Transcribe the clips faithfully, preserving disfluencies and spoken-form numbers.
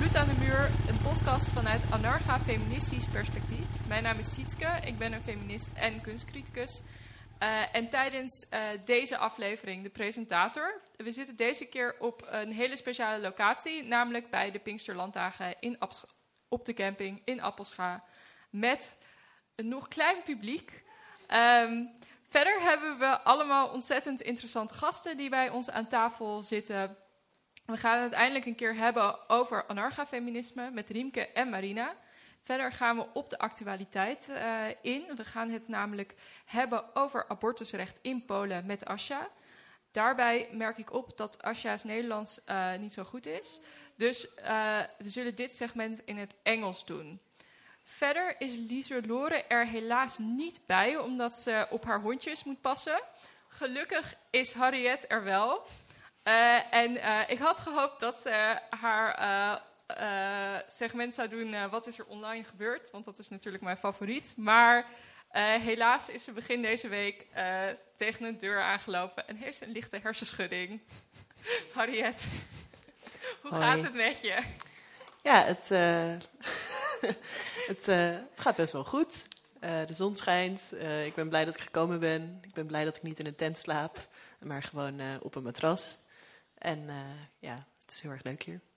Bloed aan de muur, een podcast vanuit anarcha-feministisch perspectief. Mijn naam is Sietske, ik ben een feminist en kunstcriticus. Uh, en tijdens uh, deze aflevering de presentator. We zitten deze keer op een hele speciale locatie, namelijk bij de Pinksterlanddagen in Aps- op de camping in Appelscha. Met een nog klein publiek. Um, verder hebben we allemaal ontzettend interessante gasten die bij ons aan tafel zitten. We gaan het uiteindelijk een keer hebben over anarcha-feminisme met Riemke en Marina. Verder gaan we op de actualiteit uh, in. We gaan het namelijk hebben over abortusrecht in Polen met Asja. Daarbij merk ik op dat Asja's Nederlands uh, niet zo goed is. Dus uh, we zullen dit segment in het Engels doen. Verder is Lieselore er helaas niet bij, omdat ze op haar hondjes moet passen. Gelukkig is Harriet er wel. Uh, en uh, ik had gehoopt dat ze haar uh, uh, segment zou doen, uh, wat is er online gebeurd? Want dat is natuurlijk mijn favoriet. Maar uh, helaas is ze begin deze week uh, tegen een deur aangelopen en heeft ze een lichte hersenschudding. Harriet, hoe Hoi. gaat het met je? Ja, het, uh, het, uh, het gaat best wel goed. Uh, de zon schijnt. Uh, ik ben blij dat ik gekomen ben. Ik ben blij dat ik niet in een tent slaap, maar gewoon uh, op een matras. En uh, ja, het is heel erg leuk hier.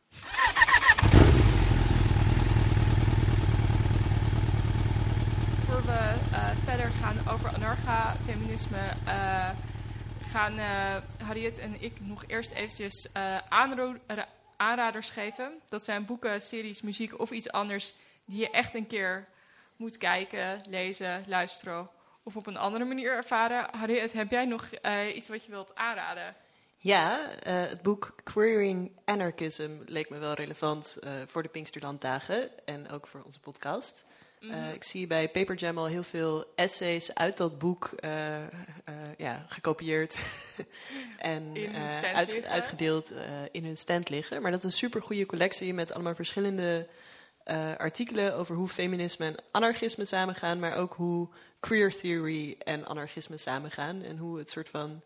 Voor we uh, verder gaan over anarcha-feminisme, uh, gaan uh, Harriet en ik nog eerst eventjes uh, aanro- ra- aanraders geven. Dat zijn boeken, series, muziek of iets anders die je echt een keer moet kijken, lezen, luisteren of op een andere manier ervaren. Harriet, heb jij nog uh, iets wat je wilt aanraden? Ja, uh, het boek Queering Anarchism leek me wel relevant uh, voor de Pinksterlanddagen en ook voor onze podcast. Mm-hmm. Uh, ik zie bij Paper Jam al heel veel essays uit dat boek uh, uh, ja, gekopieerd en uh, uit, uitgedeeld uh, in hun stand liggen. Maar dat is een supergoeie collectie met allemaal verschillende uh, artikelen over hoe feminisme en anarchisme samengaan, maar ook hoe queer theory en anarchisme samengaan en hoe het soort van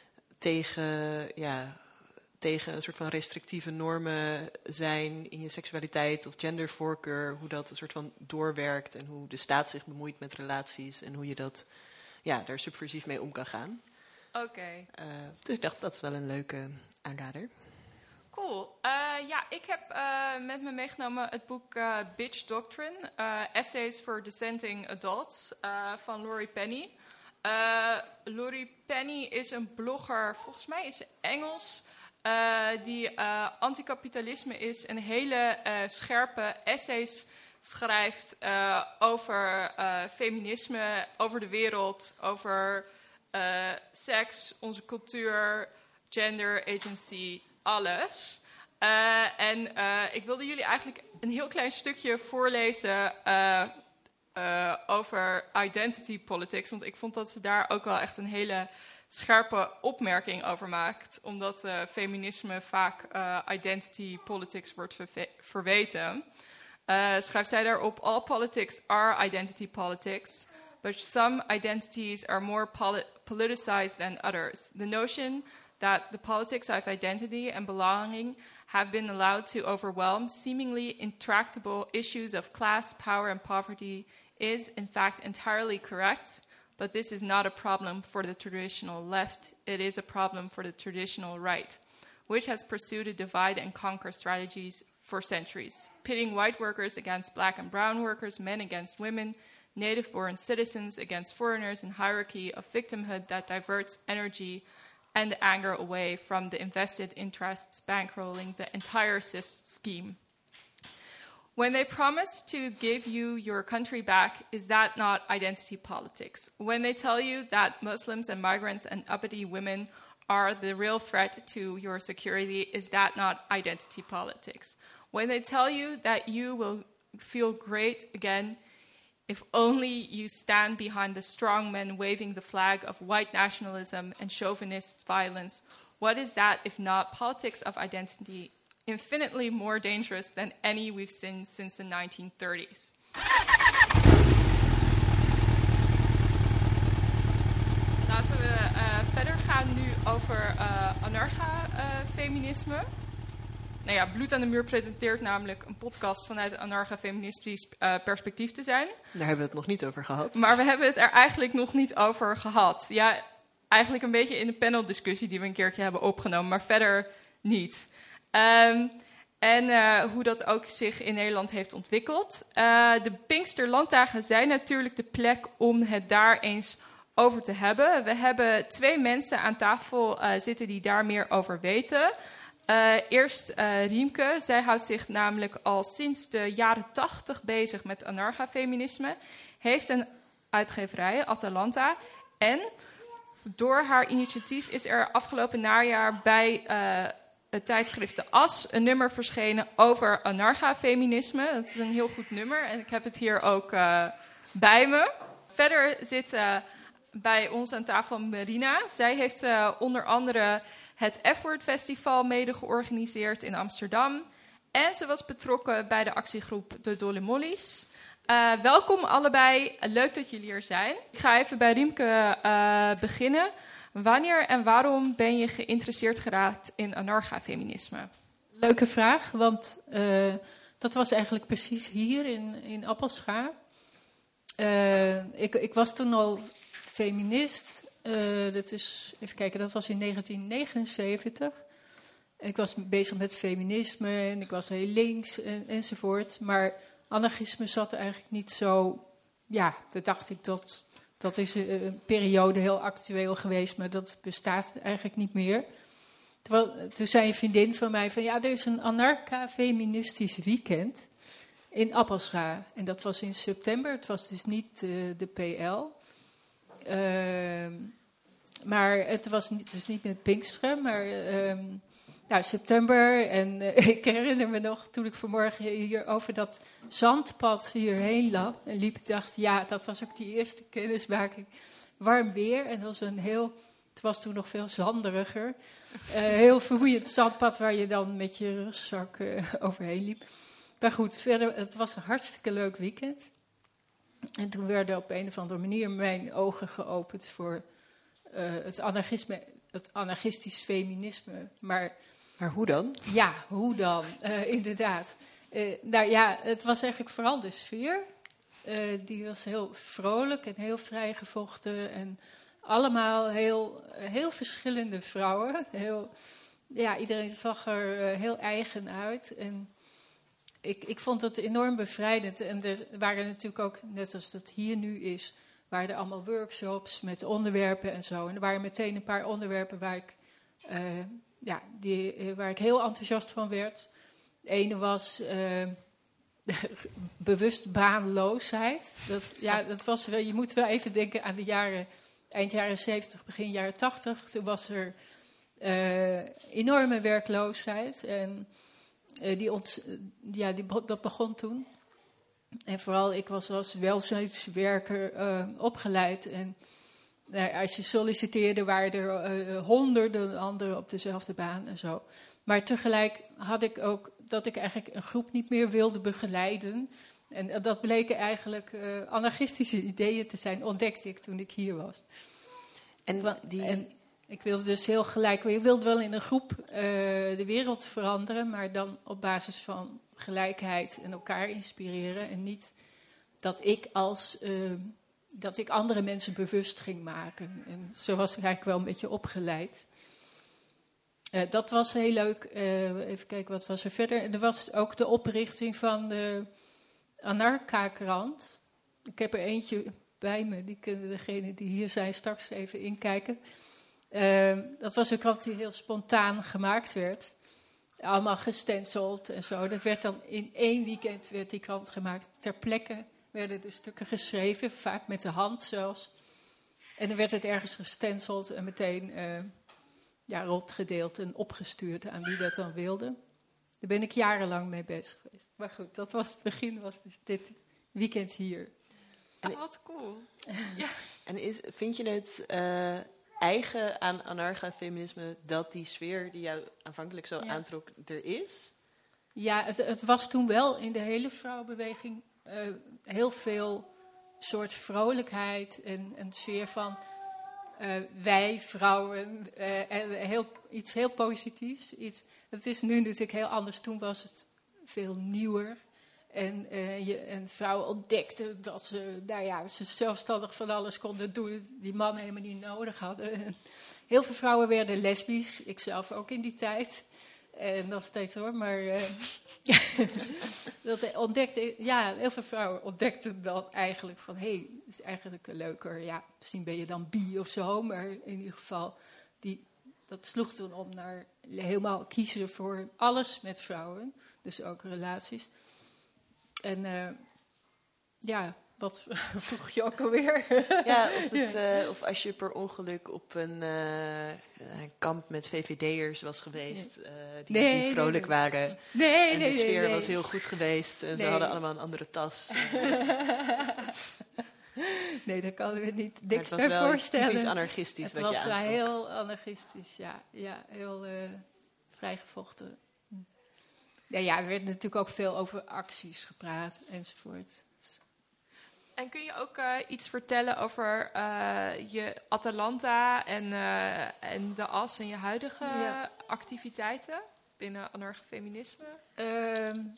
tegen, ja, tegen een soort van restrictieve normen zijn in je seksualiteit of gendervoorkeur, hoe dat een soort van doorwerkt en hoe de staat zich bemoeit met relaties en hoe je dat, ja, daar subversief mee om kan gaan. Oké. Okay. Uh, dus ik dacht, dat is wel een leuke aanrader. Cool. Uh, ja, ik heb uh, met me meegenomen het boek uh, Bitch Doctrine, uh, Essays for Dissenting Adults uh, van Laurie Penny. Uh, Laurie Penny is een blogger, volgens mij is ze Engels, uh, die uh, anticapitalisme is en hele uh, scherpe essays schrijft uh, over uh, feminisme, over de wereld, over uh, seks, onze cultuur, gender, agency, alles. Uh, en uh, ik wilde jullie eigenlijk een heel klein stukje voorlezen Uh, Uh, over identity politics. Want ik vond dat ze daar ook wel echt een hele scherpe opmerking over maakt. Omdat uh, feminisme vaak uh, identity politics wordt verve- verweten. Uh, schrijft zij daarop: all politics are identity politics, but some identities are more poli- politicized than others. The notion that the politics of identity and belonging have been allowed to overwhelm seemingly intractable issues of class, power and poverty is in fact entirely correct, but this is not a problem for the traditional left. It is a problem for the traditional right, which has pursued a divide and conquer strategies for centuries, pitting white workers against black and brown workers, men against women, native-born citizens against foreigners, in hierarchy of victimhood that diverts energy and anger away from the invested interests bankrolling the entire scheme. When they promise to give you your country back, is that not identity politics? When they tell you that Muslims and migrants and uppity women are the real threat to your security, is that not identity politics? When they tell you that you will feel great again if only you stand behind the strong men waving the flag of white nationalism and chauvinist violence, what is that if not politics of identity, infinitely more dangerous than any we've seen since the nineteen thirties. Laten we uh, verder gaan nu over uh, anarcha-feminisme. nou ja, Bloed aan de Muur presenteert namelijk een podcast vanuit een anarcho-feministisch uh, perspectief te zijn. Daar hebben we het nog niet over gehad. Maar we hebben het er eigenlijk nog niet over gehad. Ja, eigenlijk een beetje in de paneldiscussie die we een keertje hebben opgenomen, maar verder niet. Um, en uh, hoe dat ook zich in Nederland heeft ontwikkeld. Uh, de Pinksterlanddagen zijn natuurlijk de plek om het daar eens over te hebben. We hebben twee mensen aan tafel uh, zitten die daar meer over weten. Uh, eerst uh, Riemke. Zij houdt zich namelijk al sinds de jaren tachtig bezig met anarcha-feminisme. Heeft een uitgeverij, Atalanta. En door haar initiatief is er afgelopen najaar bij uh, het tijdschrift De As een nummer verschenen over anarcha-feminisme. Dat is een heel goed nummer en ik heb het hier ook uh, bij me. Verder zit uh, bij ons aan tafel Marina. Zij heeft uh, onder andere het F-Word Festival mede georganiseerd in Amsterdam. En ze was betrokken bij de actiegroep De Dolle Mollies. Uh, welkom allebei, leuk dat jullie er zijn. Ik ga even bij Riemke uh, beginnen. Wanneer en waarom ben je geïnteresseerd geraakt in anarcha-feminisme? Leuke vraag, want uh, dat was eigenlijk precies hier in, in Appelscha. Uh, ik, ik was toen al feminist. Uh, dat is, even kijken, dat was in negentien negenenzeventig. Ik was bezig met feminisme en ik was heel links en, enzovoort. Maar anarchisme zat eigenlijk niet zo. Ja, toen dacht ik dat. Dat is een periode heel actueel geweest, maar dat bestaat eigenlijk niet meer. Terwijl, toen zei een vriendin van mij van ja, er is een anarcha-feministisch weekend in Appelscha. En dat was in september, het was dus niet uh, de P L. Uh, maar het was niet, dus niet met Pinksteren, maar uh, nou, september. En uh, ik herinner me nog, toen ik vanmorgen hier over dat zandpad hierheen liep, en liep, dacht ja, dat was ook die eerste kennismaking. Warm weer en dat was een heel, het was toen nog veel zanderiger. Uh, heel vermoeiend zandpad waar je dan met je rugzak uh, overheen liep. Maar goed, verder, het was een hartstikke leuk weekend. En toen werden op een of andere manier mijn ogen geopend voor uh, het anarchisme, het anarchistisch feminisme. Maar, maar hoe dan? Ja, hoe dan? Uh, inderdaad. Uh, nou ja, het was eigenlijk vooral de sfeer. Uh, die was heel vrolijk en heel vrijgevochten. En allemaal heel, heel verschillende vrouwen. Heel, ja, iedereen zag er uh, heel eigen uit. En ik, ik vond het enorm bevrijdend. En er waren natuurlijk ook, net als dat hier nu is, waren er allemaal workshops met onderwerpen en zo. En er waren meteen een paar onderwerpen waar ik, uh, ja, die, waar ik heel enthousiast van werd. De ene was uh, bewust baanloosheid. Dat, ja, dat was wel, je moet wel even denken aan de jaren, eind jaren zeventig, begin jaren tachtig. Toen was er uh, enorme werkloosheid. En uh, die ont, ja, die, dat begon toen. En vooral, ik was als welzijnswerker uh, opgeleid. En nou, als je solliciteerde, waren er uh, honderden anderen op dezelfde baan en zo. Maar tegelijk had ik ook dat ik eigenlijk een groep niet meer wilde begeleiden. En dat bleken eigenlijk uh, anarchistische ideeën te zijn, ontdekte ik toen ik hier was. En, die... en ik wilde dus heel gelijk, ik wilde wel in een groep uh, de wereld veranderen, maar dan op basis van gelijkheid en elkaar inspireren. En niet dat ik als uh, dat ik andere mensen bewust ging maken. En zo was ik eigenlijk wel een beetje opgeleid. Uh, dat was heel leuk. Uh, even kijken, wat was er verder? En er was ook de oprichting van de Anarcha-krant. Ik heb er eentje bij me, die kunnen degenen die hier zijn straks even inkijken. Uh, dat was een krant die heel spontaan gemaakt werd. Allemaal gestenceld en zo. Dat werd dan in één weekend werd die krant gemaakt. Ter plekke werden de stukken geschreven, vaak met de hand zelfs. En dan werd het ergens gestenceld en meteen uh, ja, rotgedeeld en opgestuurd aan wie dat dan wilde. Daar ben ik jarenlang mee bezig geweest. Maar goed, dat was het begin, was dus dit weekend hier. En, oh, wat cool. Ja. En is, vind je het uh, eigen aan anarcha-feminisme dat die sfeer die jou aanvankelijk zo ja. aantrok er is? Ja, het, het was toen wel in de hele vrouwenbeweging uh, heel veel soort vrolijkheid en een sfeer van uh, wij vrouwen uh, en heel, iets heel positiefs. Iets, het is nu natuurlijk heel anders. Toen was het veel nieuwer. En, uh, je, en vrouwen ontdekten dat ze, nou ja, ze zelfstandig van alles konden doen. Die mannen helemaal niet nodig hadden. En heel veel vrouwen werden lesbisch. Ik zelf ook in die tijd. En nog steeds hoor, maar uh, dat ontdekte, ja, heel veel vrouwen ontdekten dan eigenlijk van, hé, hey, het is eigenlijk leuker, ja, misschien ben je dan bi of zo, maar in ieder geval, die, dat sloeg toen om naar helemaal kiezen voor alles met vrouwen, dus ook relaties. En uh, ja, wat vroeg je ook alweer? Ja, of, het, uh, of als je per ongeluk op een, uh, een kamp met V V D'ers was geweest, uh, die, nee, die vrolijk nee, nee. waren. Nee, en nee, de sfeer nee, nee. was heel goed geweest. En ze nee. hadden allemaal een andere tas. Nee, dat kan ik me niet Maar niks het was bij wel voorstellen. typisch anarchistisch het wat je was aantrok. heel anarchistisch, ja. Ja, heel uh, vrijgevochten. Ja, ja, er werd natuurlijk ook veel over acties gepraat enzovoort. En kun je ook uh, iets vertellen over uh, je Atalanta en, uh, en de As en je huidige ja. activiteiten binnen anarchofeminisme? Um,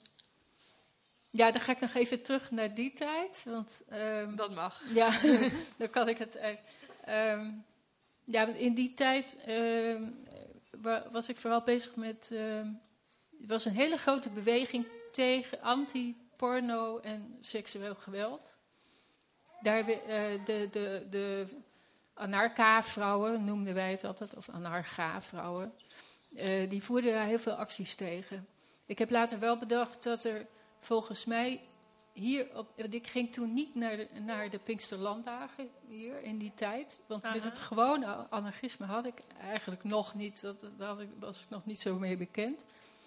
ja, dan ga ik nog even terug naar die tijd. Want, um, dat mag. Ja, dan kan ik het... Um, ja, in die tijd um, was ik vooral bezig met... Um, er was een hele grote beweging tegen anti-porno en seksueel geweld. Daar, uh, de, de, de anarcha-vrouwen noemden wij het altijd, of anarcha-vrouwen, uh, die voerden daar heel veel acties tegen. Ik heb later wel bedacht dat er volgens mij hier, op, want ik ging toen niet naar de, naar de Pinksterlanddagen hier in die tijd, want uh-huh. met het gewone anarchisme had ik eigenlijk nog niet, dat, daar had ik, was ik nog niet zo mee bekend.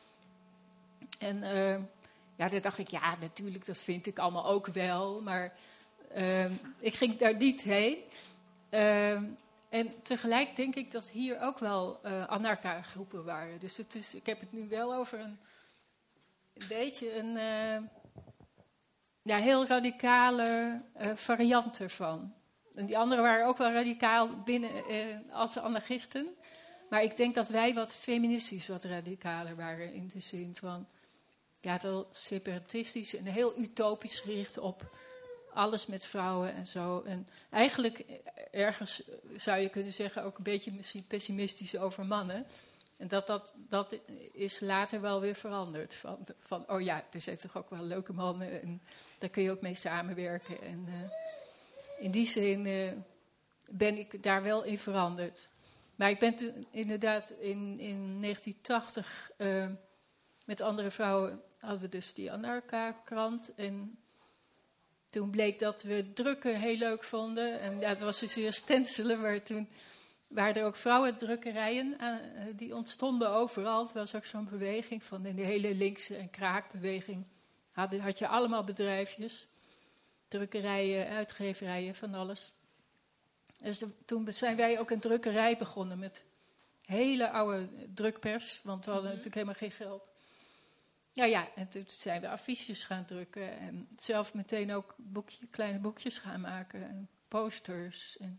En uh, ja, daar dacht ik, ja, natuurlijk, dat vind ik allemaal ook wel, maar uh, ik ging daar niet heen. Uh, en tegelijk denk ik dat hier ook wel uh, anarcha-groepen waren. Dus het is, ik heb het nu wel over een, een beetje een uh, ja, heel radicale uh, variant ervan. En die anderen waren ook wel radicaal binnen uh, als anarchisten. Maar ik denk dat wij wat feministisch wat radicaler waren in de zin van... ja, wel separatistisch en heel utopisch gericht op alles met vrouwen en zo. En eigenlijk ergens zou je kunnen zeggen ook een beetje misschien pessimistisch over mannen. En dat, dat, dat is later wel weer veranderd. Van, van oh ja, er zijn toch ook wel leuke mannen en daar kun je ook mee samenwerken. En uh, in die zin uh, ben ik daar wel in veranderd. Maar ik ben toen inderdaad in, in negentien tachtig... Uh, met andere vrouwen hadden we dus die Anarcha-krant. En toen bleek dat we drukken heel leuk vonden. En ja, het was dus weer stencelen, maar toen waren er ook vrouwendrukkerijen. Uh, die ontstonden overal. Het was ook zo'n beweging van in de hele linkse en kraakbeweging. Had, had je allemaal bedrijfjes. Drukkerijen, uitgeverijen, van alles. Dus de, toen zijn wij ook een drukkerij begonnen met hele oude drukpers. Want we hadden mm-hmm. natuurlijk helemaal geen geld. Ja, ja, en toen zijn we affiches gaan drukken en zelf meteen ook boekje, kleine boekjes gaan maken en posters. En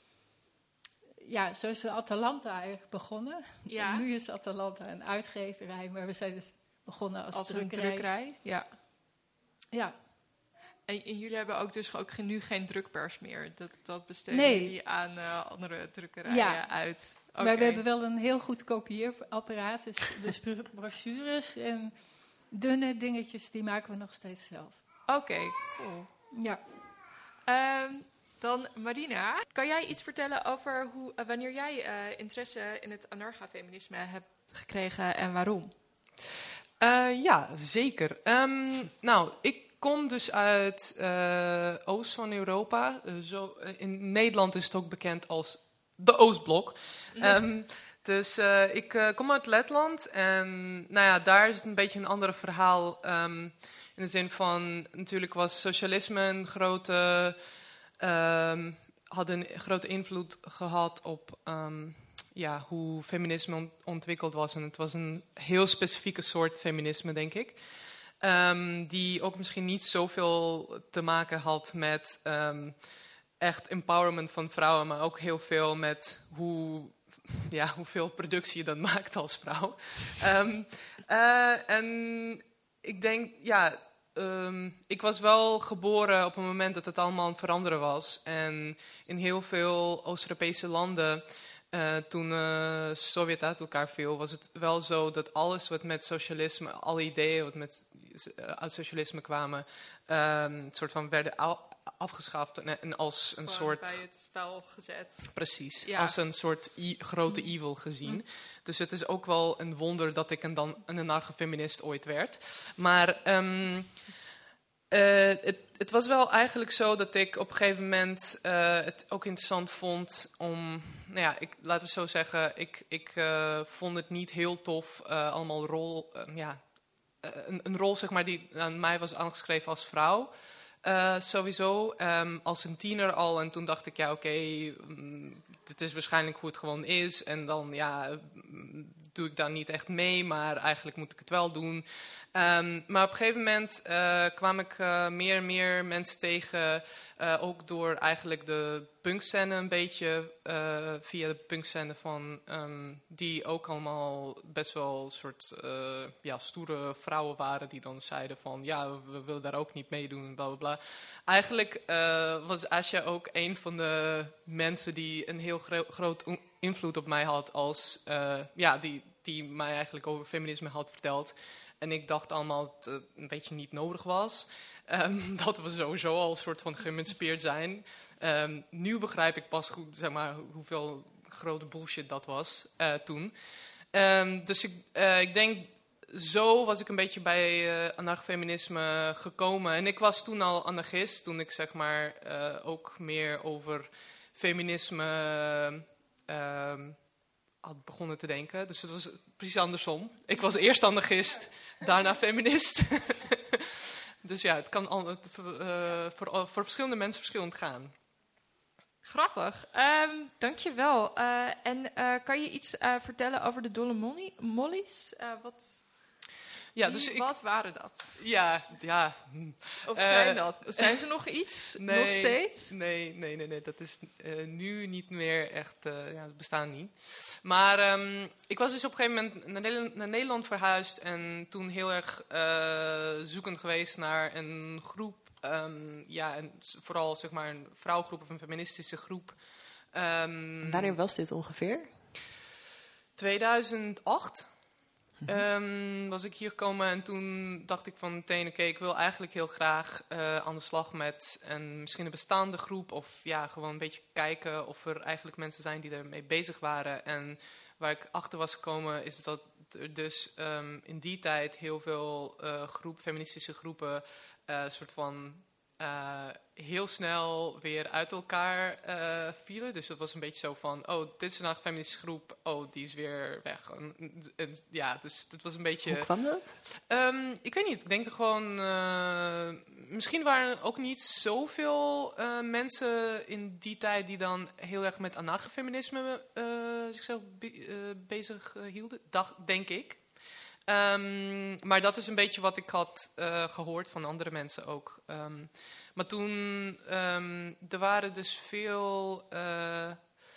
ja, zo is de Atalanta eigenlijk begonnen. Ja. En nu is Atalanta een uitgeverij, maar we zijn dus begonnen als, als drukkerij. een drukkerij. Ja. Ja. En, en jullie hebben ook dus ook nu geen drukpers meer. Dat, dat besteden nee. jullie aan uh, andere drukkerijen ja. uit. Okay. Maar we hebben wel een heel goed kopieerapparaat, dus, dus brochures en dunne dingetjes, die maken we nog steeds zelf. Oké, okay, cool. Ja. Um, dan Marina, kan jij iets vertellen over hoe, uh, wanneer jij uh, interesse in het anarcha-feminisme hebt gekregen en waarom? Uh, ja, zeker. Um, nou, ik kom dus uit uh, Oost van Europa. Uh, zo, uh, in Nederland is het ook bekend als de Oostblok. Nee. Um, dus uh, ik uh, kom uit Letland en nou ja, daar is het een beetje een ander verhaal. Um, in de zin van, natuurlijk was socialisme een grote, um, had een grote invloed gehad op um, ja, hoe feminisme ont- ontwikkeld was. En het was een heel specifieke soort feminisme, denk ik. Um, die ook misschien niet zoveel te maken had met um, echt empowerment van vrouwen, maar ook heel veel met hoe ja, hoeveel productie je dan maakt als vrouw. Um, uh, en ik denk, ja, um, ik was wel geboren op een moment dat het allemaal aan het veranderen was. En in heel veel Oost-Europese landen, uh, toen uh, Sovjet uit elkaar viel, was het wel zo dat alles wat met socialisme, alle ideeën wat met uh, uit socialisme kwamen, um, soort van werden al afgeschaft en, en als een Gewoon soort... bij het spel gezet. Precies, Ja. als een soort i- grote evil gezien. Mm. Dus het is ook wel een wonder dat ik een, dan, een anarcho-feminist ooit werd. Maar um, uh, het, het was wel eigenlijk zo dat ik op een gegeven moment uh, het ook interessant vond om... Nou ja, ik, laten we zo zeggen, ik, ik uh, vond het niet heel tof, uh, allemaal rol... Uh, ja, uh, een, een rol zeg maar die aan mij was aangeschreven als vrouw... Uh, sowieso, um, als een tiener al. En toen dacht ik, ja, oké, okay, um, dit is waarschijnlijk hoe het gewoon is. En dan, ja, um, doe ik daar niet echt mee, maar eigenlijk moet ik het wel doen. Um, maar op een gegeven moment uh, kwam ik uh, meer en meer mensen tegen, uh, ook door eigenlijk de punkscène een beetje, uh, via de punkscène van, um, die ook allemaal best wel een soort uh, ja, stoere vrouwen waren die dan zeiden van, ja, we, we willen daar ook niet meedoen, bla bla bla. Eigenlijk uh, was Asja ook een van de mensen die een heel gro- groot invloed op mij had als, uh, ja, die, die mij eigenlijk over feminisme had verteld. En ik dacht allemaal dat het een beetje niet nodig was. Um, dat we sowieso al een soort van geëmancipeerd zijn. Um, nu begrijp ik pas goed, zeg maar, hoeveel grote bullshit dat was uh, toen. Um, dus ik, uh, ik denk, zo was ik een beetje bij uh, anarchofeminisme gekomen. En ik was toen al anarchist, toen ik zeg maar uh, ook meer over feminisme... Uh, had begonnen te denken. Dus het was precies andersom. Ik was eerst anarchist, daarna feminist. Dus ja, het kan al, uh, voor, voor verschillende mensen verschillend gaan. Grappig. Um, dankjewel. Uh, en uh, kan je iets uh, vertellen over de Dolle Molly, Mollies? Uh, wat, ja, wie, dus ik, wat waren dat? Ja, ja. Of uh, zijn, dat, zijn ze nog iets? Nee, nog steeds? Nee, nee, nee, nee. Dat is uh, nu niet meer echt... Uh, ja, dat bestaat niet. Maar um, ik was dus op een gegeven moment naar Nederland, naar Nederland verhuisd. En toen heel erg uh, zoekend geweest naar een groep. Um, ja, en vooral zeg maar een vrouwengroep of een feministische groep. Um, Wanneer was dit ongeveer? tweeduizend acht. Um, was ik hier gekomen en toen dacht ik van meteen, oké, okay, ik wil eigenlijk heel graag uh, aan de slag met een, misschien een bestaande groep. Of ja, gewoon een beetje kijken of er eigenlijk mensen zijn die ermee bezig waren. En waar ik achter was gekomen is dat er dus um, in die tijd heel veel uh, groep, feministische groepen uh, soort van... Uh, heel snel weer uit elkaar uh, vielen. Dus dat was een beetje zo van... oh, dit is een feministische groep. Oh, die is weer weg. En, en, ja, dus dat was een beetje... Hoe kwam dat? Um, ik weet niet. Ik denk er gewoon... Uh, misschien waren er ook niet zoveel uh, mensen in die tijd... die dan heel erg met anarchofeminisme uh, zichzelf be- uh, bezig uh, hielden. Dacht, denk ik. Um, maar dat is een beetje wat ik had uh, gehoord van andere mensen ook. Um, maar toen, um, er waren dus veel uh,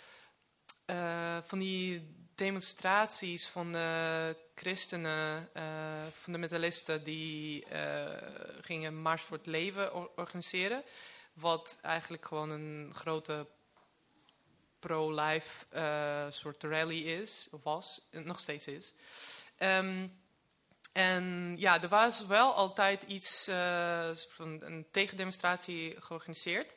uh, van die demonstraties van de christenen, uh, fundamentalisten, die uh, gingen Mars voor het Leven or- organiseren. Wat eigenlijk gewoon een grote pro-life uh, soort rally is, of was, nog steeds is. Um, En ja, er was wel altijd iets, uh, van een tegendemonstratie georganiseerd.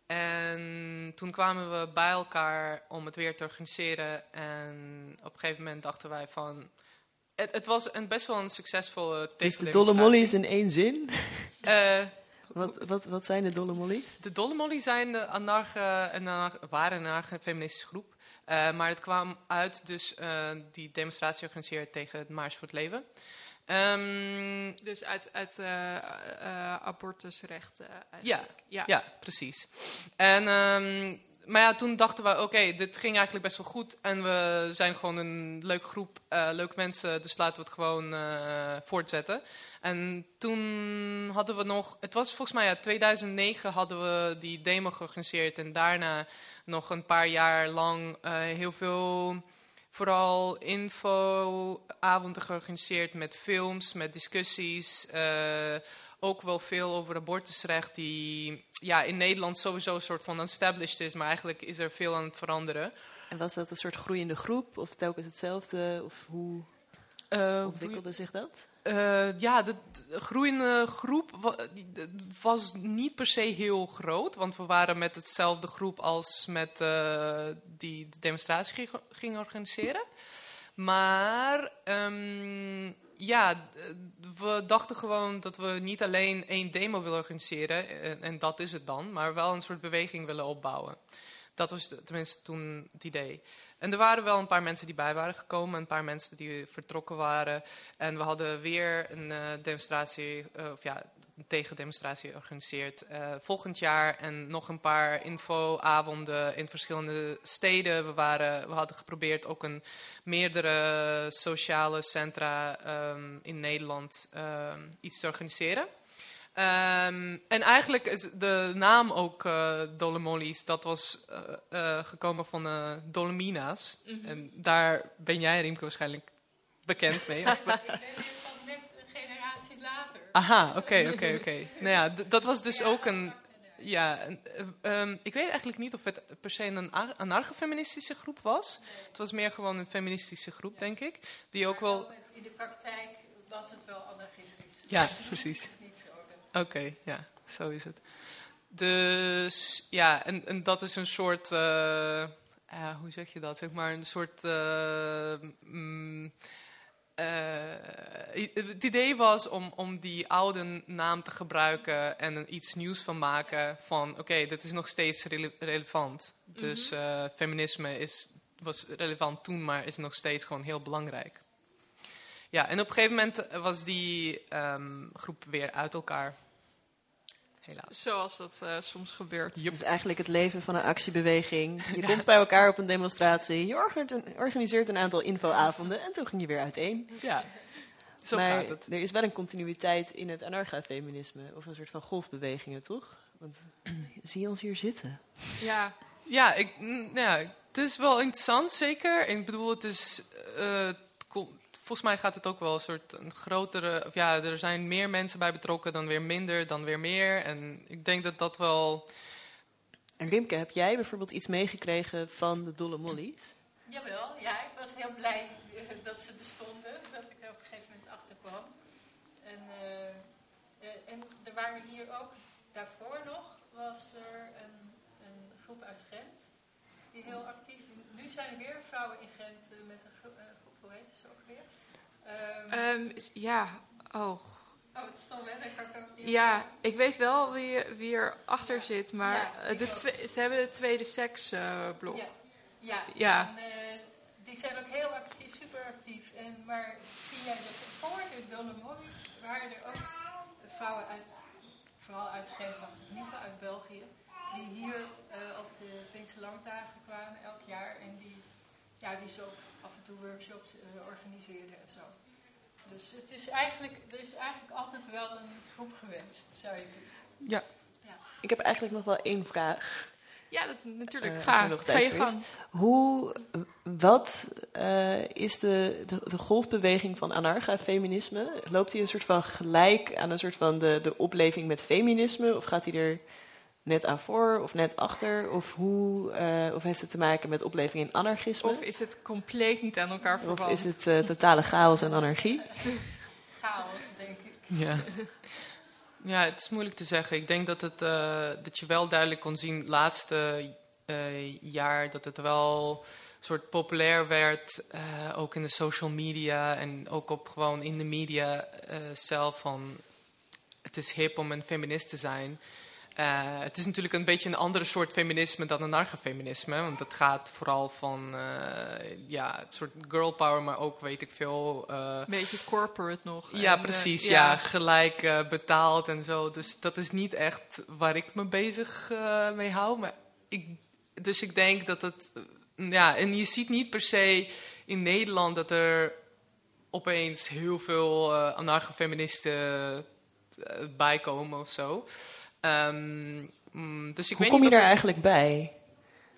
En toen kwamen we bij elkaar om het weer te organiseren. En op een gegeven moment dachten wij van... Het, het was een best wel een succesvolle tegendemonstratie. Dus de Dolle Mollies in één zin? Uh, wat, wat, wat zijn de Dolle Mollies? De Dolle Mollies zijn de anarche, en anarche, waren een anarcho-feministische groep. Uh, maar het kwam uit dus uh, die demonstratie georganiseerd tegen het Mars voor het Leven. Um, dus uit, uit uh, uh, abortusrechten ja, ja, ja, precies. En, um, maar ja, toen dachten we, oké, okay, dit ging eigenlijk best wel goed. En we zijn gewoon een leuke groep, uh, leuke mensen, dus laten we het gewoon uh, voortzetten. En toen hadden we nog, het was volgens mij ja, tweeduizend negen hadden we die demo georganiseerd. En daarna nog een paar jaar lang uh, heel veel... vooral infoavonden georganiseerd met films, met discussies. Uh, ook wel veel over abortusrecht, die ja, in Nederland sowieso een soort van established is, maar eigenlijk is er veel aan het veranderen. En was dat een soort groeiende groep, of telkens hetzelfde? Of hoe uh, ontwikkelde zich dat? Uh, ja, de, de groeiende groep wa, was niet per se heel groot, want we waren met hetzelfde groep als met uh, die de demonstratie ging, ging organiseren. Maar um, ja, we dachten gewoon dat we niet alleen één demo willen organiseren, en, en dat is het dan, maar wel een soort beweging willen opbouwen. Dat was de, tenminste toen het idee. En er waren wel een paar mensen die bij waren gekomen, een paar mensen die vertrokken waren. En we hadden weer een uh, demonstratie, uh, of ja, een tegendemonstratie georganiseerd uh, volgend jaar. En nog een paar infoavonden in verschillende steden. We, waren, we hadden geprobeerd ook een meerdere sociale centra um, in Nederland um, iets te organiseren. Um, en eigenlijk is de naam ook uh, Dolomollies, dat was uh, uh, gekomen van uh, Dolomina's. Mm-hmm. En daar ben jij, Riemke, waarschijnlijk bekend mee. Ik ben van net een generatie later. Aha, oké, okay, oké, okay, oké. Okay. Nou ja, d- dat was dus ja, ook een... Ja, een, um, ik weet eigenlijk niet of het per se een anarcho-feministische groep was. Nee. Het was meer gewoon een feministische groep, ja. denk ik. Die ook wel... In de praktijk was het wel anarchistisch. Ja, precies. Oké, okay, ja, zo is het. Dus ja, en, en dat is een soort, uh, uh, hoe zeg je dat, zeg maar, een soort, uh, mm, uh, het idee was om, om die oude naam te gebruiken en er iets nieuws van maken van, oké, okay, dit is nog steeds rele- relevant. Mm-hmm. Dus uh, feminisme is, was relevant toen, maar is nog steeds gewoon heel belangrijk. Ja, en op een gegeven moment was die um, groep weer uit elkaar. Helaas. Zoals dat uh, soms gebeurt. Yep. Dus eigenlijk het leven van een actiebeweging. Je ja. komt bij elkaar op een demonstratie. Je organiseert een aantal infoavonden. En toen ging je weer uiteen. Ja, zo maar gaat het. Er is wel een continuïteit in het anarcha-feminisme. Of een soort van golfbewegingen, toch? Want zie je ons hier zitten? Ja, ja, ik, ja het is wel interessant, zeker. Ik bedoel, het is... Uh, Volgens mij gaat het ook wel een soort een grotere... Of ja, er zijn meer mensen bij betrokken, dan weer minder, dan weer meer. En ik denk dat dat wel... En Riemke, heb jij bijvoorbeeld iets meegekregen van de Dolomollies? Jawel, ja. Ik was heel blij uh, dat ze bestonden. Dat ik er op een gegeven moment achter kwam. En, uh, uh, en er waren hier ook... Daarvoor nog was er een, een groep uit Gent. Die heel actief... Nu zijn er weer vrouwen in Gent uh, met een groep... Uh, hoe heet ze ook weer? Um, um, is, ja, oh. Oh, het is dan wel, ik kan ook niet. Ja, ik weet wel wie, wie er achter ja. zit, maar ja, de twe- ze hebben de tweede seksblok. Uh, ja, ja. ja. En, uh, die zijn ook heel actief, super actief. En, maar tien jaar voor de Dolomollies waren er ook vrouwen uit, vooral uit Gent, dacht ik, niet veel uit België, die hier uh, op de Pinkse Landdagen kwamen elk jaar en die, ja, die zo af en toe workshops uh, organiseerden en zo. Dus het is eigenlijk, er is eigenlijk altijd wel een groep geweest, zou je zeggen. Ja. ja. Ik heb eigenlijk nog wel één vraag. Ja, dat, natuurlijk. Uh, ga, nog ga je gang. Hoe, wat uh, is de, de, de golfbeweging van anarcha-feminisme? Loopt die een soort van gelijk aan een soort van de, de opleving met feminisme? Of gaat die er net aan voor of net achter? Of, hoe, uh, of heeft het te maken met opleving in anarchisme? Of is het compleet niet aan elkaar verwant? Of is het uh, totale chaos en anarchie? Chaos, denk ik. Ja. Ja, het is moeilijk te zeggen. Ik denk dat, het, uh, dat je wel duidelijk kon zien... laatste uh, jaar dat het wel een soort populair werd. Uh, ook in de social media en ook op gewoon in de media uh, zelf. Van, het is hip om een feminist te zijn. Uh, het is natuurlijk een beetje een andere soort feminisme dan anarcho-feminisme. Want het gaat vooral van uh, ja, het soort girl power, maar ook weet ik veel... Een uh, beetje corporate nog. Ja, en, precies. Uh, ja. ja, gelijk uh, betaald en zo. Dus dat is niet echt waar ik me bezig uh, mee hou. Maar ik, dus ik denk dat het... Uh, ja, en je ziet niet per se in Nederland dat er opeens heel veel uh, anarcho-feministen uh, bijkomen of zo. Um, mm, dus ik Hoe weet kom niet je er eigenlijk bij?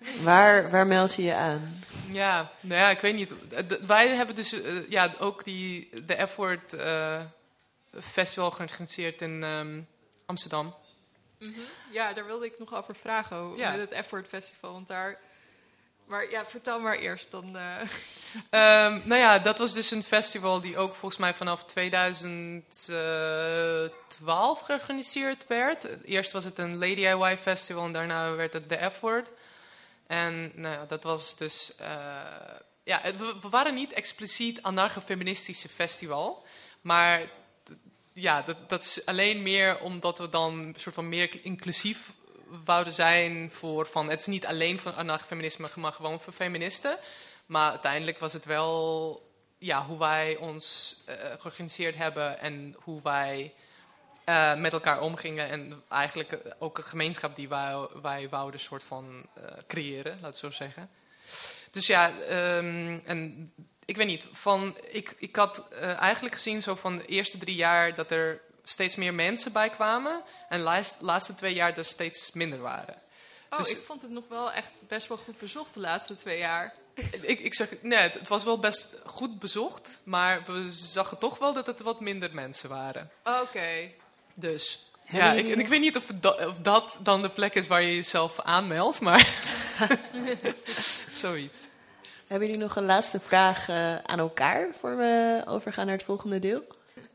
Waar, waar meld je je aan? Ja, nou ja, ik weet niet. D- wij hebben dus uh, ja, ook die, de F-Word uh, Festival georganiseerd in um, Amsterdam. Mm-hmm. Ja, daar wilde ik nog over vragen, hoe, Ja. met het F-Word Festival. Want daar... Maar ja, vertel maar eerst dan... Uh... Um, nou ja, dat was dus een festival die ook volgens mij vanaf tweeduizend twaalf georganiseerd werd. Eerst was het een Lady I Y Festival en daarna werd het de F-Word. En nou ja, dat was dus... Uh, ja, het, we waren niet expliciet anarcho-feministische festival. Maar ja, dat, dat is alleen meer omdat we dan een soort van meer inclusief wouden zijn voor van... Het is niet alleen van anarcho-feminisme, maar gewoon voor feministen. Maar uiteindelijk was het wel ja, hoe wij ons uh, georganiseerd hebben en hoe wij uh, met elkaar omgingen. En eigenlijk ook een gemeenschap die wij, wij wouden soort van uh, creëren, laat ik zo zeggen. Dus ja, um, en ik weet niet, van, ik, ik had uh, eigenlijk gezien zo van de eerste drie jaar dat er steeds meer mensen bij kwamen. En de laatste, laatste twee jaar dat er steeds minder waren. Oh, Dus, ik vond het nog wel echt best wel goed bezocht de laatste twee jaar. Ik, ik zeg, nee, het was wel best goed bezocht, maar we zagen toch wel dat het wat minder mensen waren. Oké. Okay. Dus, ja, ik, en ik weet niet of, da, of dat dan de plek is waar je jezelf aanmeldt, maar zoiets. Hebben jullie nog een laatste vraag uh, aan elkaar voor we overgaan naar het volgende deel?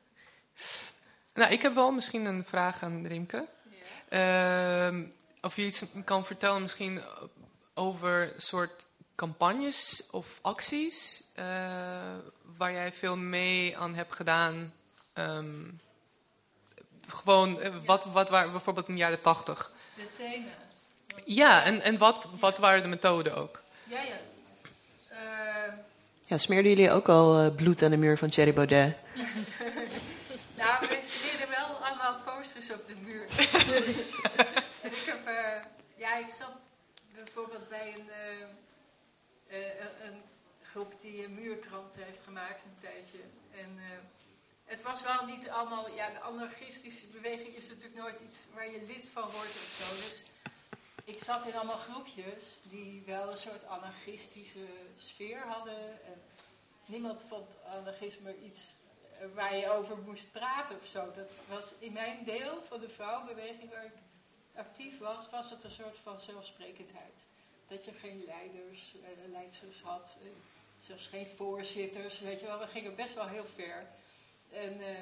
Nou, ik heb wel misschien een vraag aan Rimke. Ja. Uh, of je iets kan vertellen misschien over een soort campagnes of acties uh, waar jij veel mee aan hebt gedaan. Um, gewoon, uh, wat, wat waren bijvoorbeeld in de jaren tachtig? De thema's. Ja, en, en wat, wat waren de methoden ook? Ja, ja. Uh, ja, smeerden jullie ook al uh, bloed aan de muur van Thierry Baudet? Nou, we smeerden wel allemaal posters op de muur. En ik heb, uh, ja, ik zat bijvoorbeeld bij een, uh, uh, een groep die een muurkrant heeft gemaakt een tijdje. En uh, het was wel niet allemaal, ja, de anarchistische beweging is natuurlijk nooit iets waar je lid van wordt of zo. Dus ik zat in allemaal groepjes die wel een soort anarchistische sfeer hadden. En niemand vond anarchisme iets waar je over moest praten of zo. Dat was in mijn deel van de vrouwenbeweging waar ik actief was, was het een soort van zelfsprekendheid. Dat je geen leiders, uh, leidsters had, uh, zelfs geen voorzitters, weet je wel. We gingen best wel heel ver. En uh,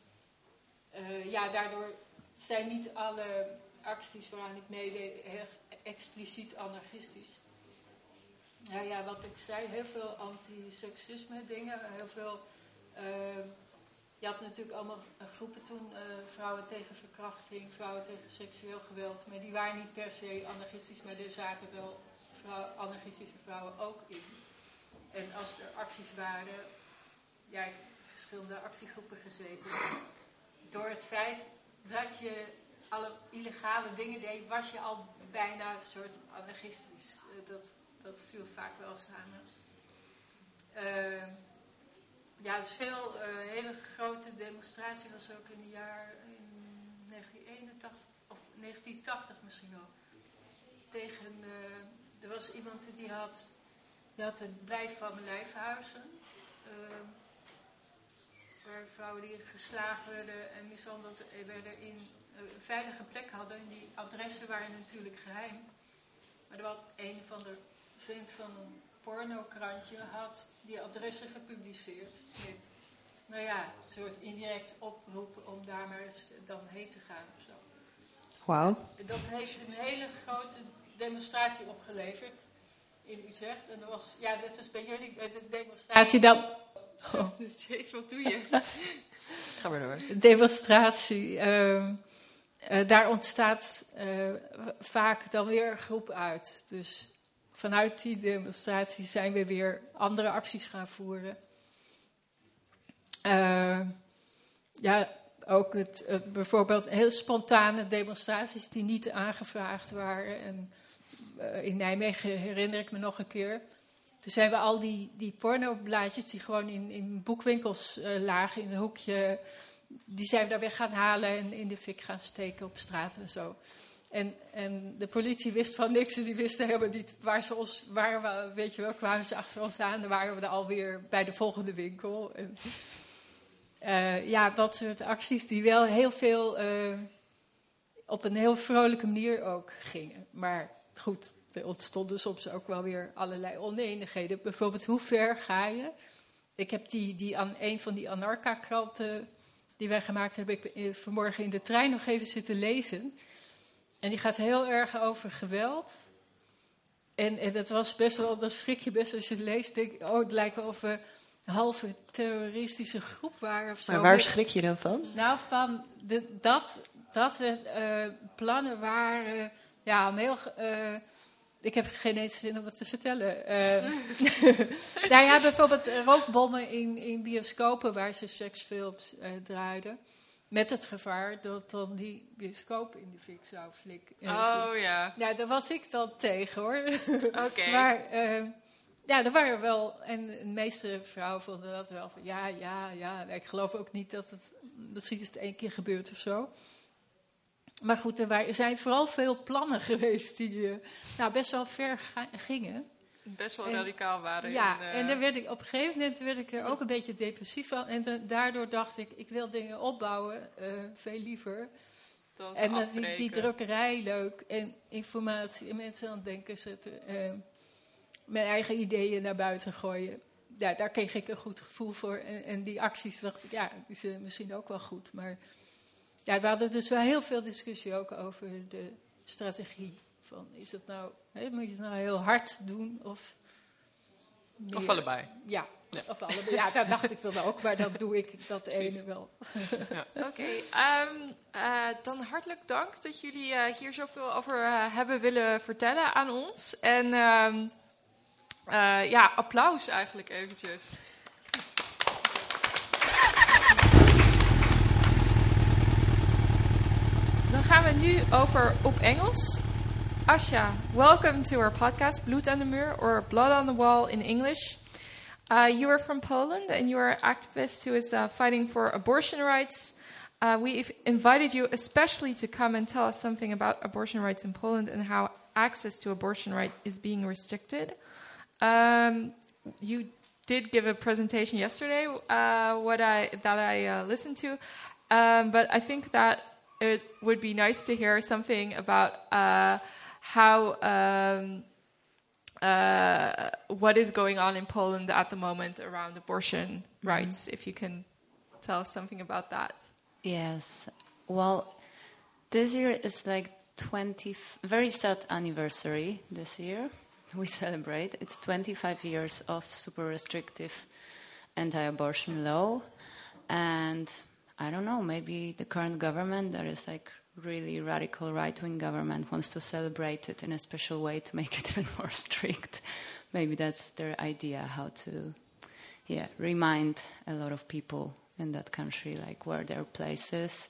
uh, ja, daardoor zijn niet alle acties waaraan ik meedeed echt expliciet anarchistisch. Nou ja, wat ik zei, heel veel anti-seksisme dingen, heel veel... Uh, je had natuurlijk allemaal groepen toen, uh, vrouwen tegen verkrachting, vrouwen tegen seksueel geweld, maar die waren niet per se anarchistisch, maar er zaten wel vrouw, anarchistische vrouwen ook in. En als er acties waren, ja, ik heb verschillende actiegroepen gezeten. Door het feit dat je alle illegale dingen deed, was je al bijna een soort anarchistisch. Uh, dat, dat viel vaak wel samen. Uh, Ja, dus veel, uh, hele grote demonstratie was ook in het jaar in negentien eenentachtig of negentien tachtig misschien wel. Tegen, uh, er was iemand die had, die had het Blijf van mijn lijfhuizen. Uh, waar vrouwen die geslagen werden en mishandeld werden in uh, een veilige plek hadden. En die adressen waren natuurlijk geheim. Maar er was een van de vriend van een pornokrantje had die adressen gepubliceerd met, nou ja, een soort indirect oproepen om daar maar eens dan heen te gaan of zo. Wauw. Dat heeft een hele grote demonstratie opgeleverd in Utrecht. En dat was, ja, net zoals bij jullie bij de demonstratie dan... Oh. Jezus, wat doe je? Ga maar door. De demonstratie, uh, uh, daar ontstaat uh, vaak dan weer een groep uit. Dus vanuit die demonstratie zijn we weer andere acties gaan voeren. Uh, ja, ook het, het, bijvoorbeeld heel spontane demonstraties die niet aangevraagd waren. En uh, in Nijmegen herinner ik me nog een keer. Toen zijn we al die, die pornoblaadjes die gewoon in, in boekwinkels uh, lagen in een hoekje, die zijn we daar weg gaan halen en in de fik gaan steken op straat en zo. En, en de politie wist van niks en die wisten helemaal niet waar ze ons, waar we, weet je wel, kwamen ze achter ons aan. Dan waren we er alweer bij de volgende winkel. En, uh, ja, dat soort acties die wel heel veel, uh, op een heel vrolijke manier ook gingen. Maar goed, er ontstonden soms ook wel weer allerlei oneenigheden. Bijvoorbeeld, hoe ver ga je? Ik heb die, die aan een van die Anarcha-kranten die wij gemaakt hebben, heb ik vanmorgen in de trein nog even zitten lezen. En die gaat heel erg over geweld. En, en dat was best wel, dan schrik je best als je het leest. Denk ik, oh, het lijkt wel of we een halve terroristische groep waren of zo. Maar waar schrik je dan van? Nou, van de, dat, dat we uh, plannen waren, ja, om heel... Uh, ik heb geen eens zin om het te vertellen. Uh, nou ja, bijvoorbeeld rookbommen in, in bioscopen waar ze seksfilms uh, draaiden. Met het gevaar dat dan die bioscoop in de fik zou flikken. Oh ja. Ja, daar was ik dan tegen hoor. Oké. Okay. Maar uh, ja, er waren wel... En de meeste vrouwen vonden dat wel van... Ja, ja, ja. Ik geloof ook niet dat het... Misschien is het één keer gebeurd of zo. Maar goed, er, waren, er zijn vooral veel plannen geweest die uh, nou, best wel ver ga, gingen. Best wel en, radicaal waren. Ja, in, uh... en daar werd ik, op een gegeven moment werd ik er ook een beetje depressief van. En de, daardoor dacht ik, ik wil dingen opbouwen, uh, veel liever. Dan en dan vind ik die drukkerij leuk en informatie en mensen aan het denken zetten. Uh, mijn eigen ideeën naar buiten gooien. Ja, daar kreeg ik een goed gevoel voor. En, en die acties dacht ik, ja, die zijn misschien ook wel goed. Maar ja, we hadden dus wel heel veel discussie ook over de strategie. Van, is het nou, hè, moet je het nou heel hard doen of... Meer? Of allebei. Ja, ja. Of allebei. Ja, dat dacht ik dan ook, maar dan doe ik dat Precies. ene wel. Ja. Oké, okay, um, uh, dan hartelijk dank dat jullie uh, hier zoveel over uh, hebben willen vertellen aan ons. En um, uh, ja, applaus eigenlijk eventjes. Dan gaan we nu over op Engels. Asja, welcome to our podcast, Bloed aan de Muur, or Blood on the Wall in English. Uh, you are from Poland, and you are an activist who is uh, fighting for abortion rights. Uh, we've invited you especially to come and tell us something about abortion rights in Poland and how access to abortion right is being restricted. Um, you did give a presentation yesterday, uh, what I that I uh, listened to, um, but I think that it would be nice to hear something about uh, how um, uh, what is going on in Poland at the moment around abortion rights. Mm-hmm. If you can tell us something about that. Yes. Well, this year is like twenty very sad anniversary. This year we celebrate. It's twenty-five years of super restrictive anti-abortion law, and I don't know. Maybe the current government, that is like really radical right-wing government, wants to celebrate it in a special way to make it even more strict. Maybe that's their idea, how to, yeah, remind a lot of people in that country, like where their place is.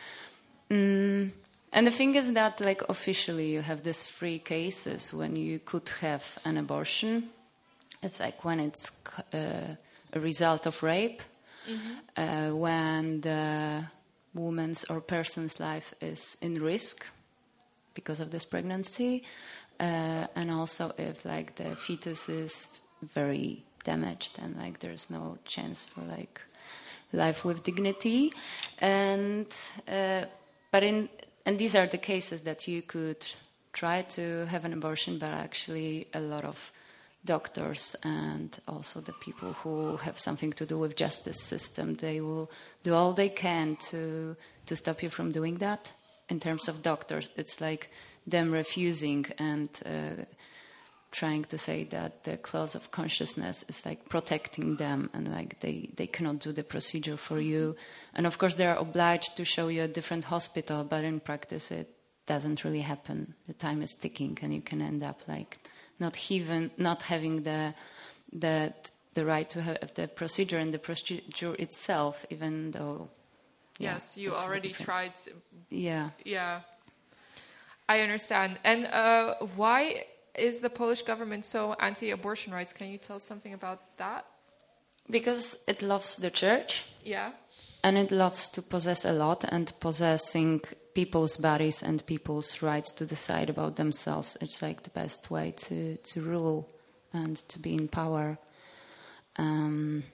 Mm, and the thing is that, like, officially you have these three cases when you could have an abortion. It's like when it's uh, a result of rape, mm-hmm. uh, when the woman's or person's life is in risk because of this pregnancy, uh, and also if like the fetus is very damaged and like there's no chance for like life with dignity, and uh, but in and these are the cases that you could try to have an abortion, but actually a lot of doctors and also the people who have something to do with justice system, they will do all they can to to stop you from doing that. In terms of doctors, it's like them refusing and uh, trying to say that the clause of consciousness is like protecting them, and like they, they cannot do the procedure for you. And of course they are obliged to show you a different hospital, but in practice it doesn't really happen. The time is ticking and you can end up like not even not having the the the right to have the procedure and the procedure itself, even though yeah, yes, you already tried. To, yeah, yeah, I understand. And uh, why is the Polish government so anti-abortion rights? Can you tell us something about that? Because it loves the church. Yeah. and it loves to possess a lot, and possessing people's bodies and people's rights to decide about themselves. It's like the best way to, to rule and to be in power. Um,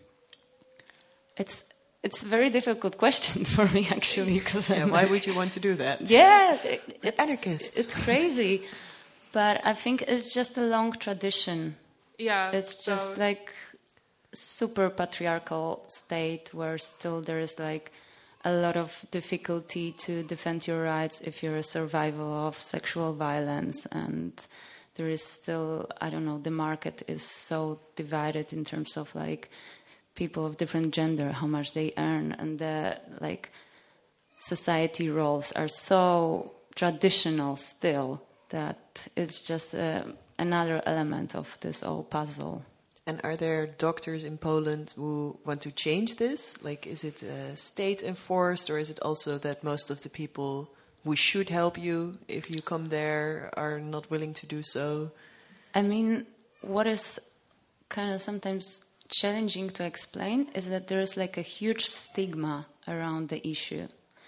it's it's a very difficult question for me, actually, because Yeah, why would you want to do that? yeah, it, it's anarchists. It's crazy, but I think it's just a long tradition. Yeah, It's so just like super patriarchal state where still there is like a lot of difficulty to defend your rights if you're a survivor of sexual violence, and there is still, I don't know, the market is so divided in terms of like people of different gender, how much they earn, and the like society roles are so traditional still that it's just uh, another element of this whole puzzle. And are there doctors in Poland who want to change this? Like, is it uh, state enforced, or is it also that most of the people who should help you if you come there are not willing to do so? I mean, what is kind of sometimes challenging to explain is that there is like a huge stigma around the issue.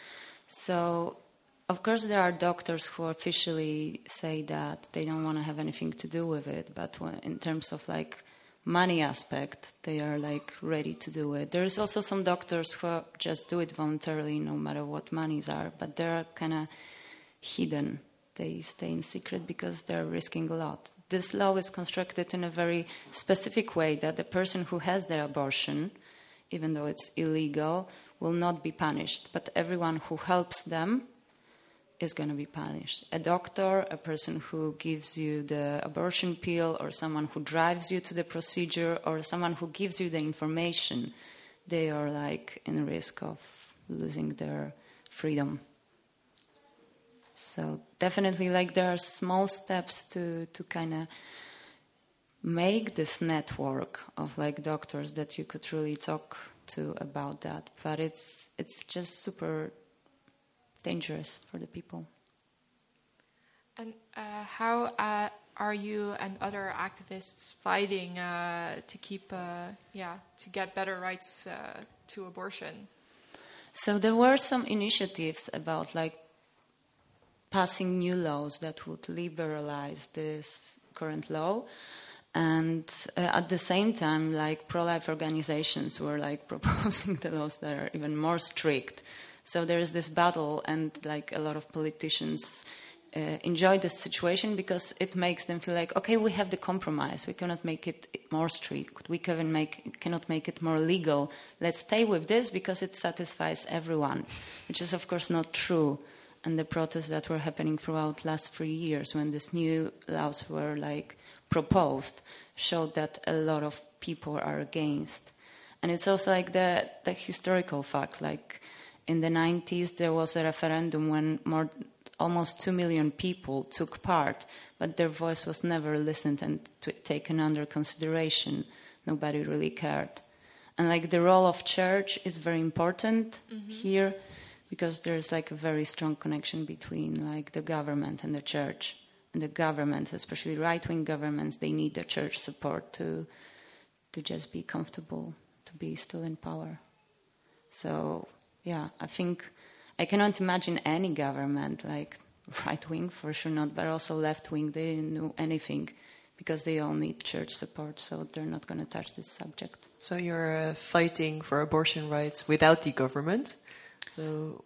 So, of course, there are doctors who officially say that they don't want to have anything to do with it, but when, in terms of like money aspect, they are like ready to do it. There's also some doctors who just do it voluntarily, no matter what monies are, but they're kind of hidden. They stay in secret because they're risking a lot. This law is constructed in a very specific way that the person who has the abortion, even though it's illegal, will not be punished. But everyone who helps them is going to be punished. A doctor, a person who gives you the abortion pill, or someone who drives you to the procedure, or someone who gives you the information, they are like in risk of losing their freedom. So definitely, like, there are small steps to, to kind of make this network of like doctors that you could really talk to about that. But it's it's just super dangerous for the people. And uh, how uh, are you and other activists fighting uh, to keep, uh, yeah, to get better rights uh, to abortion? So there were some initiatives about like passing new laws that would liberalize this current law, and uh, at the same time, like pro-life organizations were like proposing the laws that are even more strict. So there is this battle, and like a lot of politicians uh, enjoy this situation because it makes them feel like, okay, we have the compromise. We cannot make it more strict. We can make, cannot make it more legal. Let's stay with this because it satisfies everyone, which is of course not true. And the protests that were happening throughout last three years when these new laws were like proposed showed that a lot of people are against. And it's also like the, the historical fact, like in the nineties there was a referendum when more, almost two million people took part, but their voice was never listened and t- taken under consideration. Nobody really cared. And like the role of church is very important mm-hmm. here, because there's like a very strong connection between like the government and the church. And the government, especially right-wing governments, they need the church support to to just be comfortable, to be still in power. So, yeah, I think I cannot imagine any government, like right-wing for sure not, but also left-wing, they didn't know anything because they all need church support, so they're not going to touch this subject. So you're uh, fighting for abortion rights without the government? So,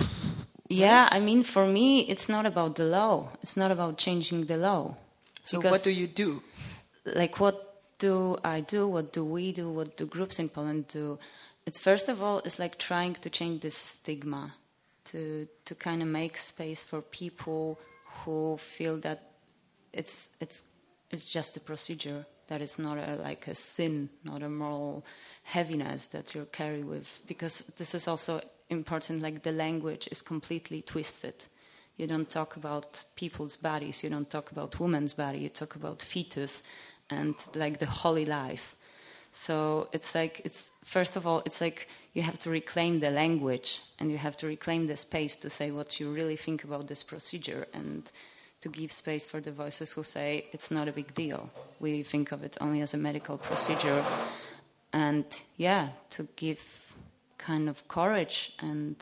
yeah, I mean, for me, it's not about the law. It's not about changing the law. So what do you do? Like, what do I do? What do we do? What do groups in Poland do? It's first of all, it's like trying to change this stigma, to to kind of make space for people who feel that it's it's it's just a procedure, that it's not a, like a sin, not a moral heaviness that you're carried with, because this is also important, like the language is completely twisted. You don't talk about people's bodies, you don't talk about women's body, you talk about fetus and like the holy life. So it's like, it's first of all, it's like you have to reclaim the language and you have to reclaim the space to say what you really think about this procedure, and to give space for the voices who say it's not a big deal. We think of it only as a medical procedure. And yeah, to give kind of courage and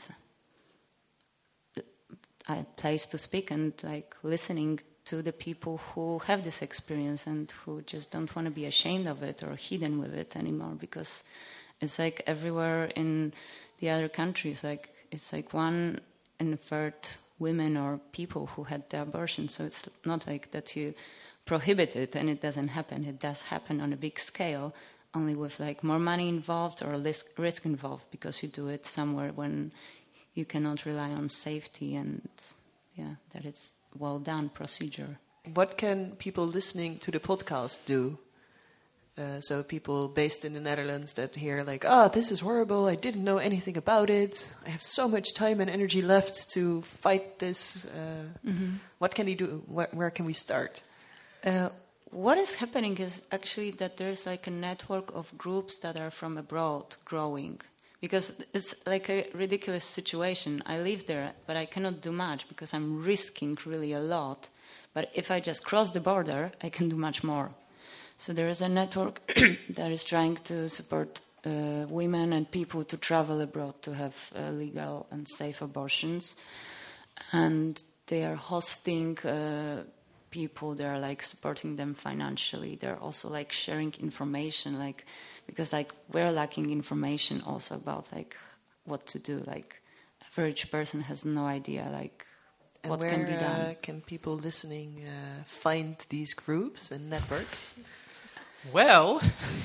a place to speak, and like listening to the people who have this experience and who just don't want to be ashamed of it or hidden with it anymore, because it's like everywhere in the other countries, like it's like one in a third women or people who had the abortion. So it's not like that you prohibit it and it doesn't happen. It does happen on a big scale, only with like more money involved or less risk involved, because you do it somewhere when you cannot rely on safety and yeah, that it's well done procedure. What can people listening to the podcast do? Uh, so people based in the Netherlands that hear like, oh, this is horrible, I didn't know anything about it, I have so much time and energy left to fight this. Uh, mm-hmm. What can they do? Where, where can we start? Uh, what is happening is actually that there's like a network of groups that are from abroad growing. Because it's like a ridiculous situation. I live there, but I cannot do much because I'm risking really a lot. But if I just cross the border, I can do much more. So there is a network that is trying to support uh, women and people to travel abroad to have uh, legal and safe abortions. And they are hosting uh, people, they are like supporting them financially. They're also like sharing information, like because like we're lacking information also about like what to do. Like average person has no idea like and what where, can be done. Uh, can people listening uh, find these groups and networks? Well,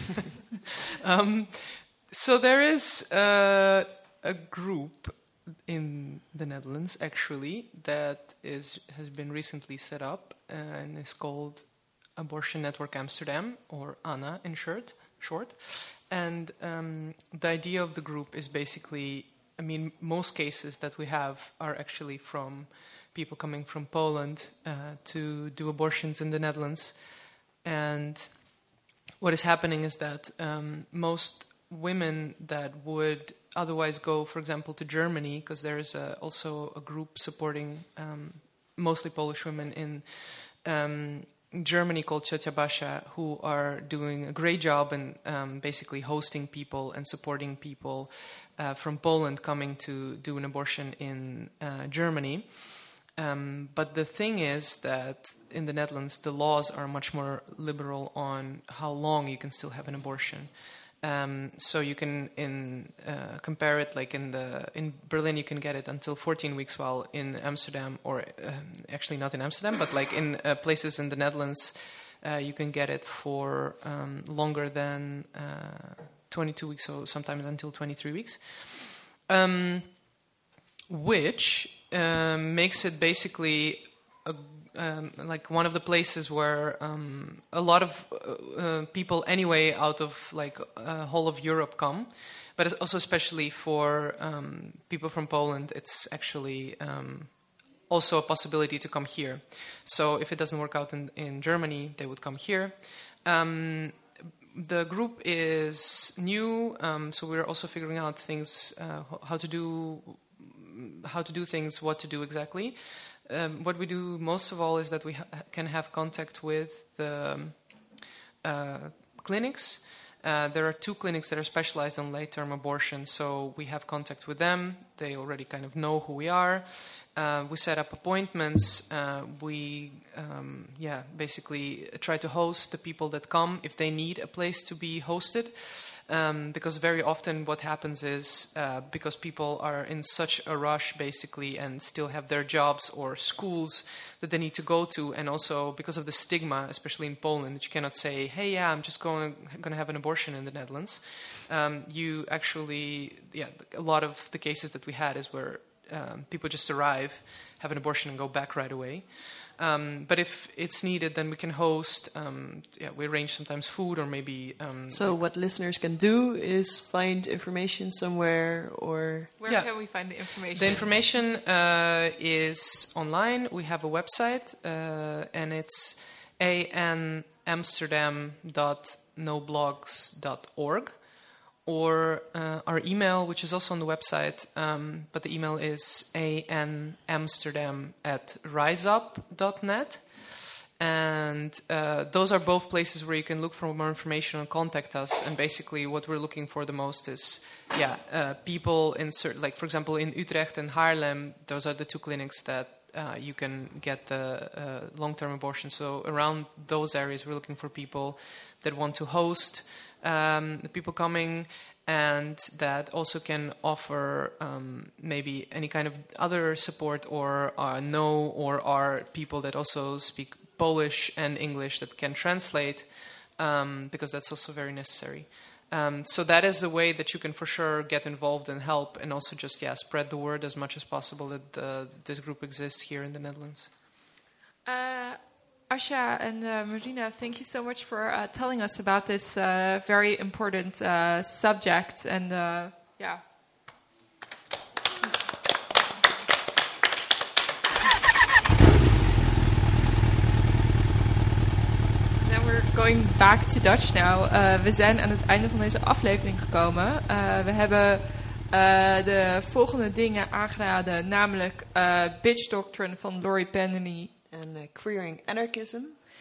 um, so there is uh, a group in the Netherlands, actually, that is has been recently set up uh, and is called Abortion Network Amsterdam, or ANA in short. short. And um, the idea of the group is basically, I mean, most cases that we have are actually from people coming from Poland uh, to do abortions in the Netherlands. And what is happening is that um, most women that would otherwise go, for example, to Germany, because there is a, also a group supporting um, mostly Polish women in um, Germany called Ciocia Basia, who are doing a great job in um, basically hosting people and supporting people uh, from Poland coming to do an abortion in uh, Germany. Um, but the thing is that in the Netherlands, the laws are much more liberal on how long you can still have an abortion. Um, so you can in uh, compare it, like in the in Berlin, you can get it until fourteen weeks, while in Amsterdam, or uh, actually not in Amsterdam, but like in uh, places in the Netherlands, uh, you can get it for um, longer than uh, twenty-two weeks, so sometimes until twenty-three weeks, um, which um, makes it basically a Um, like one of the places where um, a lot of uh, uh, people anyway out of like uh, whole of Europe come, but it's also especially for um, people from Poland, it's actually um, also a possibility to come here. So if it doesn't work out in, in Germany, they would come here. Um, the group is new, um, so we're also figuring out things, uh, how to do, how to do things, what to do exactly. Um, what we do most of all is that we ha- can have contact with the uh, clinics. Uh, there are two clinics that are specialized on late-term abortion, so we have contact with them. They already kind of know who we are. Uh, we set up appointments. Uh, we, um, yeah, basically try to host the people that come if they need a place to be hosted. Um, because very often what happens is uh, because people are in such a rush basically and still have their jobs or schools that they need to go to, and also because of the stigma, especially in Poland, that you cannot say, hey, yeah, I'm just going, going to have an abortion in the Netherlands. Um, you actually, yeah, a lot of the cases that we had is where um, people just arrive, have an abortion and go back right away. Um, but if it's needed, then we can host. Um, yeah, we arrange sometimes food or maybe. Um, so what listeners can do is find information somewhere, or where yeah. can we find the information? The information uh, is online. We have a website, uh, and it's a n amsterdam dot no blogs dot org. Or uh, our email, which is also on the website, um, but the email is a n amsterdam at riseup dot net. And uh, those are both places where you can look for more information and contact us. And basically what we're looking for the most is, yeah, uh, people in certain, like for example in Utrecht and Haarlem, those are the two clinics that uh, you can get the uh, long-term abortion. So around those areas, we're looking for people that want to host um, the people coming, and that also can offer um, maybe any kind of other support, or uh, know or are people that also speak Polish and English that can translate, um, because that's also very necessary. Um, so that is the way that you can for sure get involved and help, and also just yeah spread the word as much as possible that uh, this group exists here in the Netherlands. Uh, Asha and uh, Marina, thank you so much for uh, telling us about this uh, very important uh, subject. And uh, yeah. Then we're going back to Dutch now. Uh, we zijn aan het einde van deze aflevering gekomen. Uh, we hebben uh, de volgende dingen aangeraden, namelijk uh, Bitch Doctrine van Laurie Penny. En uh, Queering Anarchism.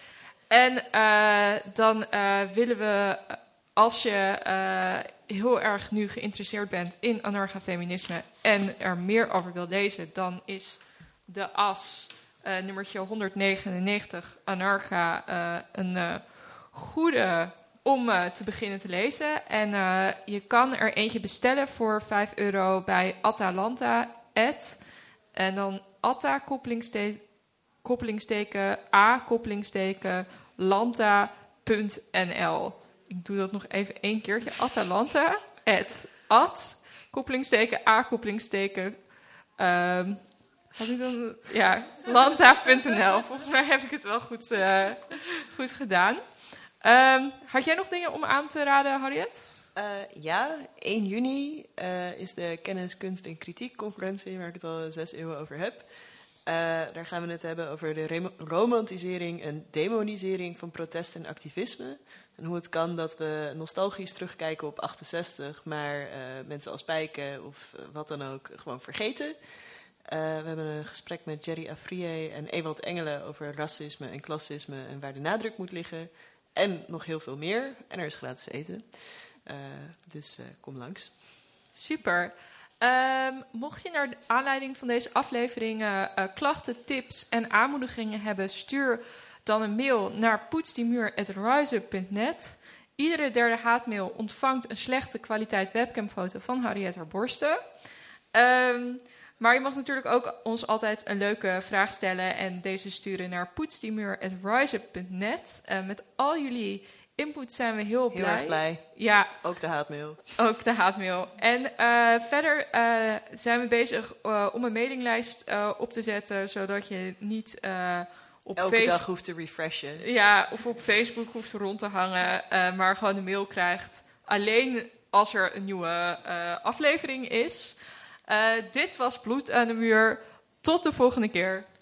En uh, dan uh, willen we, als je uh, heel erg nu geïnteresseerd bent in anarchafeminisme en er meer over wil lezen, dan is de as, uh, nummertje honderdnegenennegentig, Anarcha, uh, een uh, goede om uh, te beginnen te lezen. En uh, je kan er eentje bestellen voor vijf euro bij Atalanta. At, en dan Atta, koppelingsteken, koppelingsteken, A, koppelingsteken, lanta punt n l. Ik doe dat nog even één keertje. Atalanta, at, at, koppelingsteken, A, koppelingsteken, um, had ik dan? Ja, lanta punt n l. Volgens mij heb ik het wel goed, uh, goed gedaan. Um, had jij nog dingen om aan te raden, Harriet? Uh, ja, één juni uh, is de Kennis, Kunst en Kritiek conferentie, waar ik het al zes eeuwen over heb. Uh, daar gaan we het hebben over de rem- romantisering en demonisering van protest en activisme. En hoe het kan dat we nostalgisch terugkijken op achtenzestig, maar uh, mensen als Spijken of uh, wat dan ook gewoon vergeten. Uh, we hebben een gesprek met Jerry Afrier en Ewald Engelen over racisme en klassisme en waar de nadruk moet liggen. En nog heel veel meer. En er is gratis eten. Uh, dus uh, kom langs. Super. Um, mocht je naar de aanleiding van deze afleveringen uh, klachten, tips en aanmoedigingen hebben, stuur dan een mail naar poetsdiemuur apenstaartje rise up punt net. Iedere derde haatmail ontvangt een slechte kwaliteit webcamfoto van Harriet haar borsten. Um, maar je mag natuurlijk ook ons altijd een leuke vraag stellen en deze sturen naar poetsdiemuur apenstaartje rise up punt net. Uh, met al jullie input zijn we heel blij. Heel erg blij. Ja. Ook de haatmail. Ook de haatmail. En uh, verder uh, zijn we bezig uh, om een mailinglijst uh, op te zetten, zodat je niet uh, op elke Facebook dag hoeft te refreshen. Ja, of op Facebook hoeft rond te hangen, uh, maar gewoon de mail krijgt. Alleen als er een nieuwe uh, aflevering is. Uh, dit was Bloed aan de Muur. Tot de volgende keer.